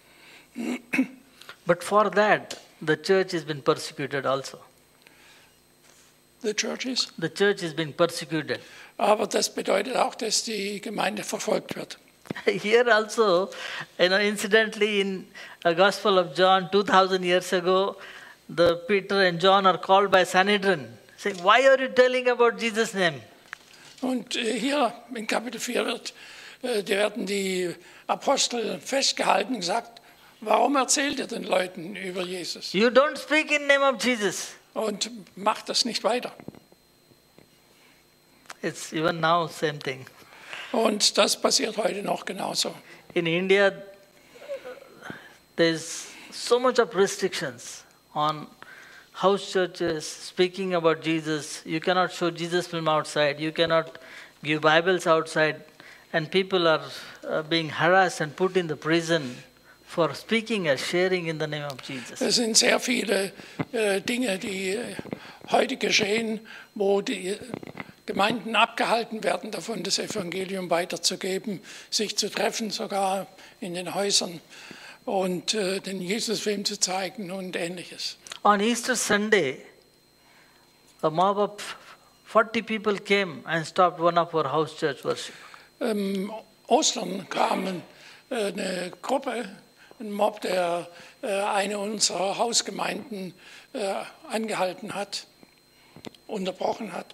But for that, the church has been persecuted also. The churches. The church has been persecuted. Aber das bedeutet auch, dass die Gemeinde verfolgt wird. Here also, incidentally in the Gospel of John 2000 years ago, the Peter and John are called by Sanhedrin, saying, why are you telling about Jesus' name? Und hier in Kapitel 4 werden die Apostel festgehalten und gesagt, warum erzählt ihr den Leuten über Jesus? You don't speak in name of Jesus. Und macht das nicht weiter. It's even now same thing. Und das passiert heute noch genauso. In India, there's so much of restrictions on house churches speaking about Jesus. You cannot show Jesus film outside. You cannot give Bibles outside. And people are being harassed and put in the prison for speaking and sharing in the name of Jesus. Es sind sehr viele Dinge, die heute geschehen, wo die Gemeinden abgehalten werden, davon das Evangelium weiterzugeben, sich zu treffen, sogar in den Häusern und den Jesusfilm zu zeigen und Ähnliches. On Easter Sunday, a mob of 40 people came and stopped one of our house church worship. Ostern kam eine Gruppe, ein Mob, der eine unserer Hausgemeinden angehalten hat, unterbrochen hat.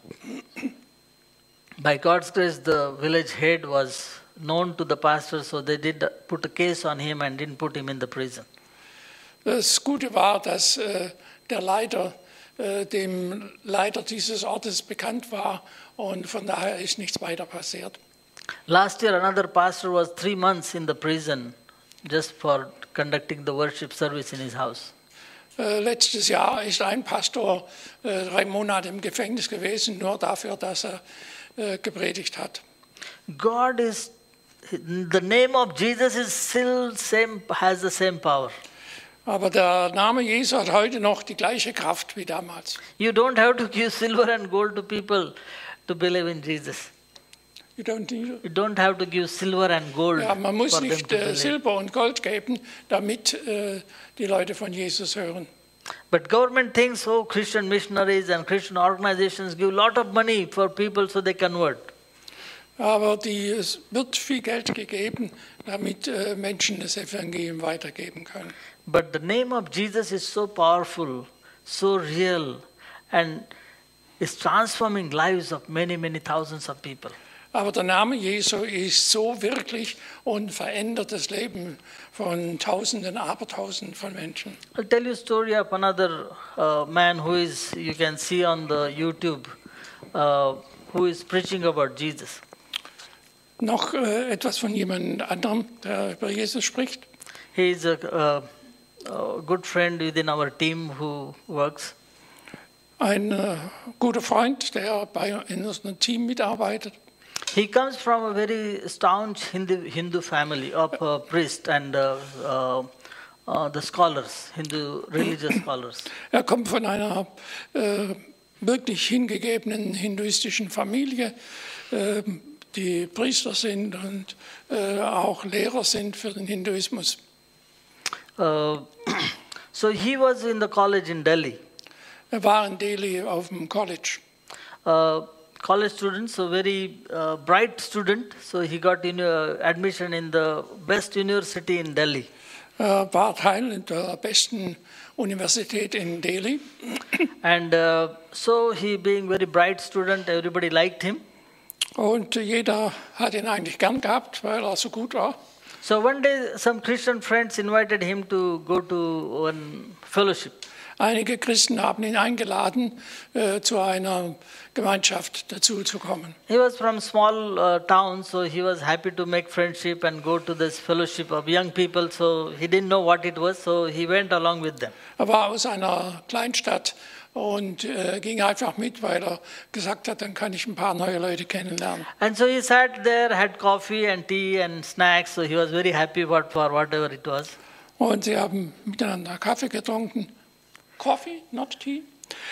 By God's grace, the village head was known to the pastor, so they did put a case on him and didn't put him in the prison. Das Gute war, dass der Leiter dem Leiter dieses Ortes bekannt war und von daher ist nichts weiter passiert. Last year, another pastor was 3 months in the prison just for conducting the worship service in his house. Letztes Jahr ist ein Pastor 3 Monate im Gefängnis gewesen, nur dafür, dass er gepredigt hat. God is, the name of Jesus is still same, has the same power. Aber der Name Jesu hat heute noch die gleiche Kraft wie damals. You don't have to give silver and gold to people to believe in Jesus. You don't need You don't have to give silver and gold Ja, man muss for them nicht to believe. Silber und Gold geben, damit die Leute von Jesus hören. But government thinks, oh, Christian missionaries and Christian organizations give a lot of money for people so they convert. Aber es wird viel Geld gegeben, damit Menschen das Evangelium weitergeben können. But the name of Jesus is so powerful, so real, and is transforming lives of many, many thousands of people. Aber der Name Jesu ist so wirklich und verändert das Leben von Tausenden, Abertausenden von Menschen. I'll tell you a story of another man who is, you can see on the YouTube, who is preaching about Jesus. Noch etwas von jemand anderem, der über Jesus spricht. He is a good friend within our team who works. Ein guter Freund, der in unserem Team mitarbeitet. He comes from a very staunch Hindu family of priests and the scholars, Hindu religious scholars. Er kommt von einer wirklich hingegebenen hinduistischen Familie, die Priester sind und auch Lehrer sind für den Hinduismus. So he was in the college in Delhi. Er war in Delhi auf dem College. College student, so very bright student. So he got admission in the best university in Delhi. Er war Teil der besten Universität in Delhi. And so he being very bright student, everybody liked him. Und jeder hat ihn eigentlich gern gehabt, weil er so gut war. So one day some Christian friends invited him to go to one fellowship. Einige Christen haben ihn eingeladen, zu einer Gemeinschaft dazu zu kommen. He was from small town, so he was happy to make friendship and go to this fellowship of young people. So he didn't know what it was, so he went along with them. Er war aus einer Kleinstadt und ging einfach mit, weil er gesagt hat, dann kann ich ein paar neue Leute kennenlernen. And so he sat there, had coffee and tea and snacks. So he was very happy for whatever it was. Und sie haben miteinander Kaffee getrunken. Coffee, not tea.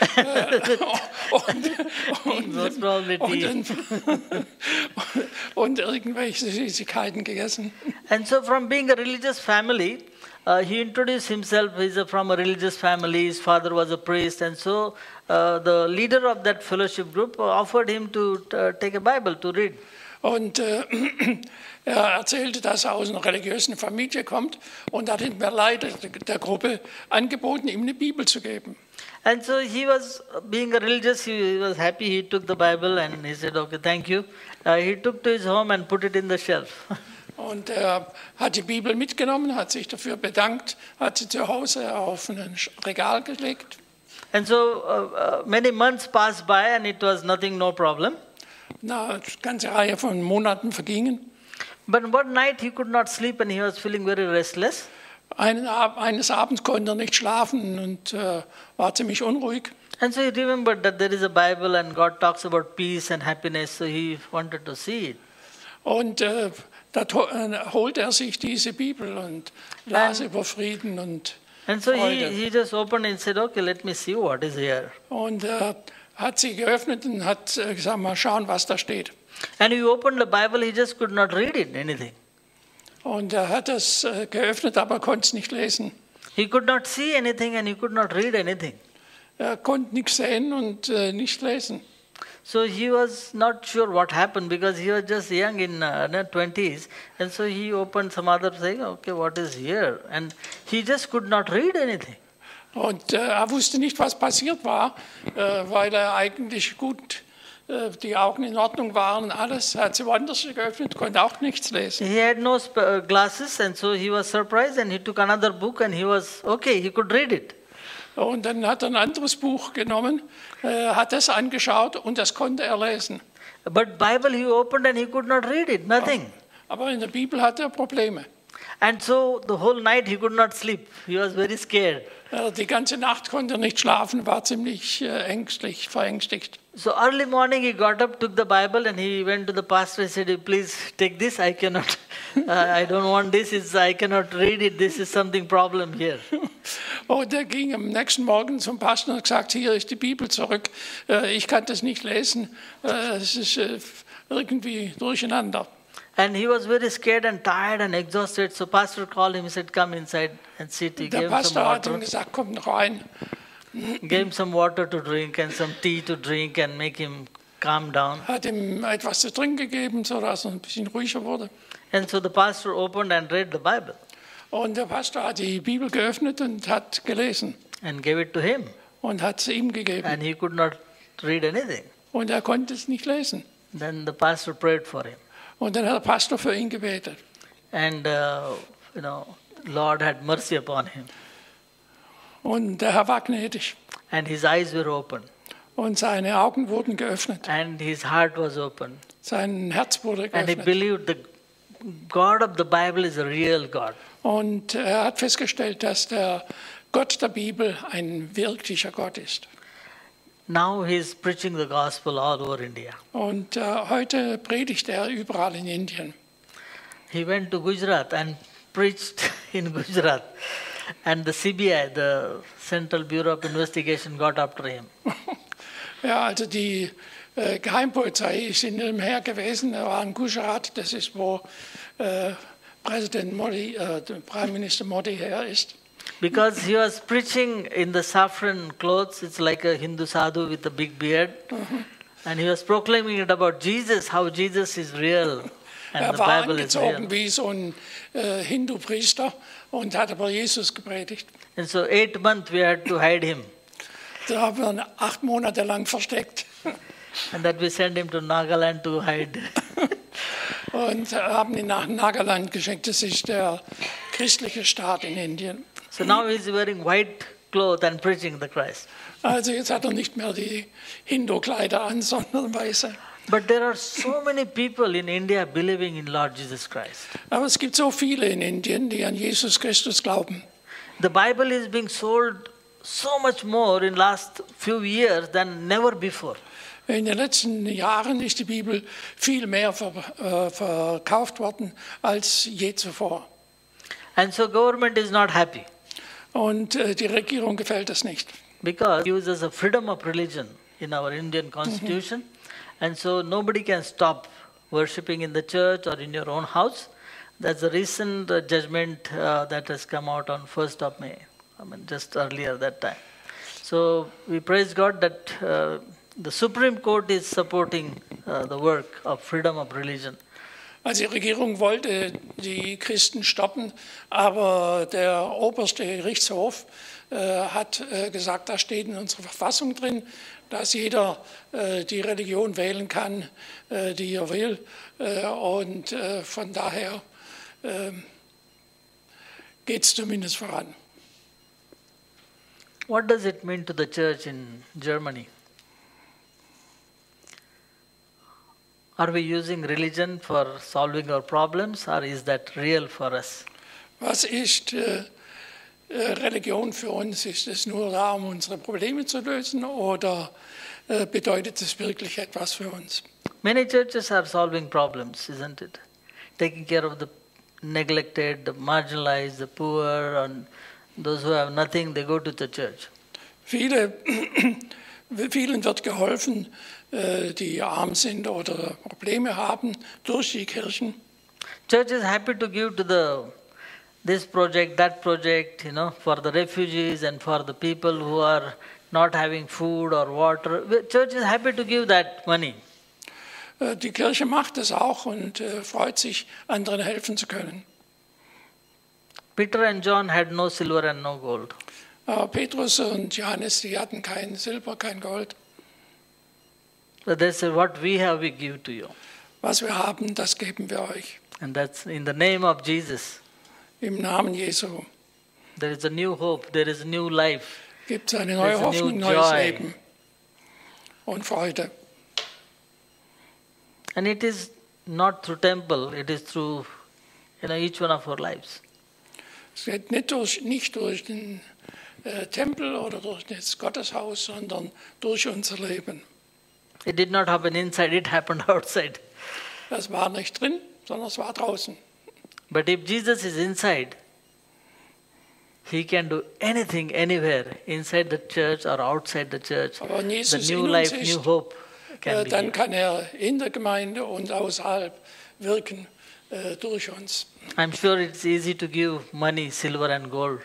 und irgendwelche Süßigkeiten gegessen. And so from being a religious family, he introduced himself. He's from a religious family. His father was a priest. And so the leader of that fellowship group offered him to take a Bible to read. Und er erzählte, dass er aus einer religiösen Familie kommt und hat dem Leiter der Gruppe angeboten, ihm eine Bibel zu geben. And so he was, being a religious, he was happy. He took the Bible and he said, okay, thank you. He took to his home and put it in the shelf. Und er hat die Bibel mitgenommen, hat sich dafür bedankt, hat sie zu Hause auf ein Regal gelegt. And so many months passed by and it was nothing, no problem. Eine ganze Reihe von Monaten vergingen. But one night he could not sleep and he was feeling very restless. Eines Abends konnte er nicht schlafen und war ziemlich unruhig. And so he remembered that there is a Bible and God talks about peace and happiness, so he wanted to see it. Und da holte er sich diese Bibel und las über Frieden und And so Freude. he just opened and said, okay, let me see what is here. Und hat sie geöffnet und hat gesagt, mal schauen, was da steht. And he opened the Bible, he just could not read it, anything. Und er hat es geöffnet, aber konnte es nicht lesen. He could not see anything and he could not read anything. Er konnte nichts sehen und nicht lesen. So he was not sure what happened because he was just young in 20s. And so he opened some other saying, okay, what is here? And he just could not read anything. Und wusste nicht, was passiert war, weil eigentlich gut die Augen in Ordnung waren und alles. Hat sie woanders geöffnet, konnte auch nichts lesen. He had no glasses, and so he was surprised, and he took another book, and he was okay, he could read it. Und dann hat er ein anderes Buch genommen, hat das angeschaut und das konnte er lesen. But Bible he opened and he could not read it, nothing. Aber in der Bibel hatte er Probleme. And so the whole night he could not sleep. He was very scared. Die ganze Nacht konnte er nicht schlafen, war ziemlich ängstlich, verängstigt. So early morning he got up, took the Bible, and he went to the pastor. He said, "Please take this. I cannot. I don't want this. I cannot read it. This is something problem here." Und er ging am nächsten Morgen zum Pastor und hat gesagt, hier ist die Bibel zurück. Ich kann das nicht lesen. Es ist irgendwie durcheinander. And he was very scared and tired and exhausted. So pastor called him. He said, "Come inside and sit." He Der gave him some Pastor hat ihm water. gesagt, komm rein. Gave him some water to drink and some tea to drink and make him calm down. Hat ihm etwas zu trinken gegeben, sodass er ein bisschen ruhiger wurde. And so the pastor opened and read the Bible Und der Pastor hat die Bibel geöffnet und hat gelesen and gave it to him. und hat sie ihm gegeben. And he could not read anything. Und er konnte es nicht lesen. Then the pastor prayed for him. Und dann hat der Pastor für ihn gebetet. And, Lord had mercy upon him. Und der Herr war gnädig. And his eyes were open. Und seine Augen wurden geöffnet. And his heart was open. Sein Herz wurde And he geöffnet. believed the God of the Bible is a real God. Und er hat festgestellt, dass der Gott der Bibel ein wirklicher Gott ist. Now he is preaching the gospel all over India. Und heute predigt er überall in Indien. He went to Gujarat and preached in Gujarat. And the CBI, the Central Bureau of Investigation, got after him. Ja, also die Geheimpolizei ist in dem Heer gewesen. Er war in Gujarat, das ist, wo Präsident Modi, Prime Minister Modi her ist. Because he was preaching in the saffron clothes, it's like a Hindu sadhu with a big beard. And he was proclaiming it about Jesus, how Jesus is real. And Er the war Bible is angezogen real. wie so ein Hindu-Priester und hat aber Jesus gepredigt. And so 8 months we had to hide him. Da haben wir ihn 8 Monate lang versteckt. And that we sent him to Nagaland to hide. Und haben ihn nach Nagaland geschickt. Das ist der christliche Staat in Indien. So now he's wearing white clothes and preaching the Christ. Also jetzt hat er nicht mehr die Hindu-Kleider an, sondern weiße. But there are so many people in India believing in Lord Jesus Christ. Aber es gibt so viele in Indien, die an Jesus Christus glauben. The Bible is being sold so much more in last few years than never before. In den letzten Jahren ist die Bibel viel mehr verkauft worden als je zuvor. And so government is not happy Und die Regierung gefällt das nicht. because it uses a freedom of religion in our Indian constitution. And so nobody can stop worshipping in the church or in your own house. That's a recent judgment that has come out on 1st of May. Just earlier that time. So we praise God that the Supreme Court is supporting the work of freedom of religion. Also die Regierung wollte die Christen stoppen, aber der oberste Gerichtshof hat gesagt, da steht in unserer Verfassung drin, dass jeder die Religion wählen kann, die er will. Und von daher geht es zumindest voran. What does it mean to the church in Germany? Are we using religion for solving our problems, or is that real for us? Was ist Religion für uns? Ist es nur da, um unsere Probleme zu lösen, oder bedeutet es wirklich etwas für uns? Many churches are solving problems, isn't it? Taking care of the neglected, the marginalized, the poor, and those who have nothing, they go to the church. Vielen wird geholfen, die arm sind oder Probleme haben, durch die Kirchen. Church is happy to give to this project, that project, for the refugees and for the people who are not having food or water, the church is happy to give that money. Die Kirche macht es auch und freut sich, anderen helfen zu können. Peter and John had no silver and no gold. Petrus und Johannes, die hatten kein Silber, kein Gold. But they said, what we have, we give to you. Was wir haben, das geben wir euch. And that's in the name of Jesus. Im Namen Jesu There is a new hope, there is a new life. gibt es eine neue There's a Hoffnung, new neues joy. Leben und Freude. And it is not through temple, it is through each one of our lives. Es geht nicht durch den Tempel oder durch das Gotteshaus, sondern durch unser Leben. It did not happen inside, it happened outside. Das war nicht drin, sondern es war draußen. But if Jesus is inside, he can do anything, anywhere, inside the church or outside the church. Aber wenn The Jesus new in uns life, ist, new hope can be dann here. kann er in der Gemeinde und außerhalb wirken durch uns. I'm sure it's easy to give money, silver and gold.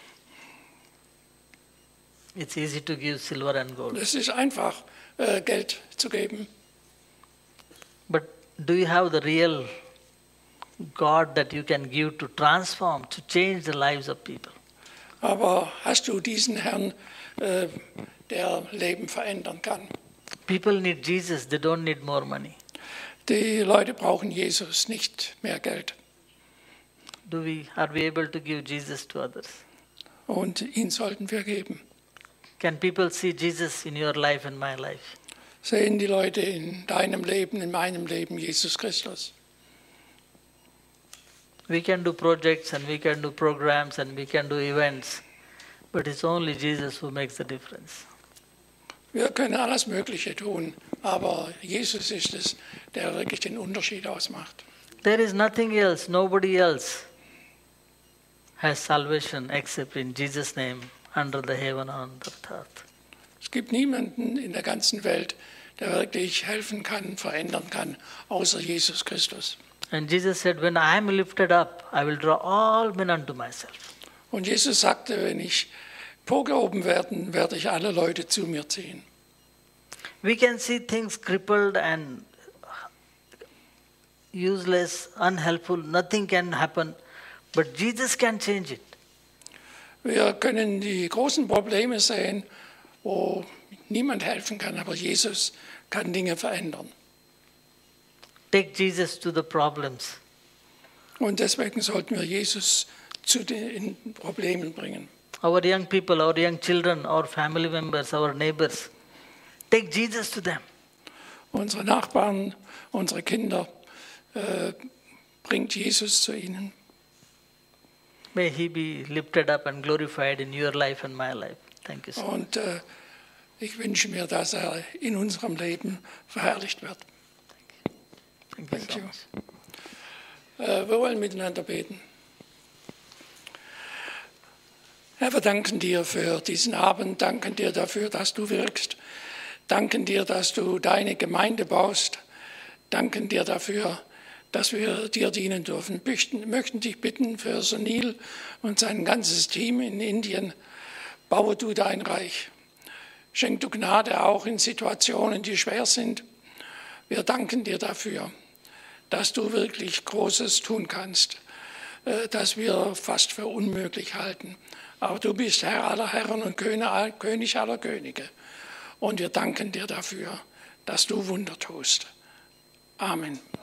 It's easy to give silver and gold. Es ist einfach, Geld zu geben. But do you have the real God that you can give to transform, to change the lives of people? Aber hast du diesen Herrn, der Leben verändern kann? People need Jesus, they don't need more money. Die Leute brauchen Jesus, nicht mehr Geld. Are we able to give Jesus to others? Und ihn sollten wir geben. Can people see Jesus in your life and my life? Sehen die Leute in deinem Leben, in meinem Leben Jesus Christus. We can do projects and we can do programs and we can do events, but it's only Jesus who makes the difference. Wir können alles Mögliche tun, aber Jesus ist es, der wirklich den Unterschied ausmacht. There is nothing else, nobody else has salvation except in Jesus' name, under the heaven and the earth. Es gibt niemanden in der ganzen Welt, der wirklich helfen kann, verändern kann, außer Jesus Christus. And Jesus said, when I am lifted up, I will draw all men unto myself. Und Jesus sagte, wenn ich vorgehoben werde, werde ich alle Leute zu mir ziehen. We can see things crippled and useless, unhelpful, nothing can happen, but Jesus can change it. Wir können die großen Probleme sehen, wo niemand helfen kann, aber Jesus kann Dinge verändern. Take Jesus to the problems. Und deswegen sollten wir Jesus zu den Problemen bringen. Our young people, our young children, our family members, our neighbors, take Jesus to them. Unsere Nachbarn, unsere Kinder, bringt Jesus zu ihnen. May he be lifted up and glorified in your life and my life. Thank you so much. Und ich wünsche mir, dass er in unserem Leben verherrlicht wird. Thank you Thank so you. much. Wir wollen miteinander beten. Herr, wir danken dir für diesen Abend, danken dir dafür, dass du wirkst, danken dir, dass du deine Gemeinde baust, danken dir dafür, dass wir dir dienen dürfen. Möchten dich bitten für Sunil und sein ganzes Team in Indien, baue du dein Reich. Schenk du Gnade auch in Situationen, die schwer sind. Wir danken dir dafür, dass du wirklich Großes tun kannst, das wir fast für unmöglich halten. Aber du bist Herr aller Herren und König aller Könige. Und wir danken dir dafür, dass du Wunder tust. Amen.